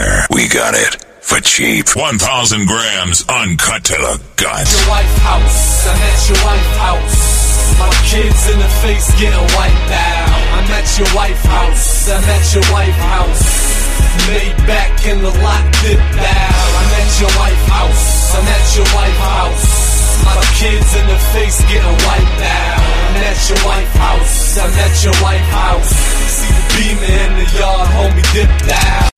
here. We got it for cheap. 1,000 grams uncut to the gut. Your wife house, I'm at your wife house. My kids in the face getting wiped out. I'm at your wife house, I'm at your wife house. Laid back in the lot, dipped out. I'm at your wife house, I'm at your wife house. My kids in the face getting wiped out. I'm at your wife house, I'm at your wife house. See the beamer in the yard, homie, dipped out.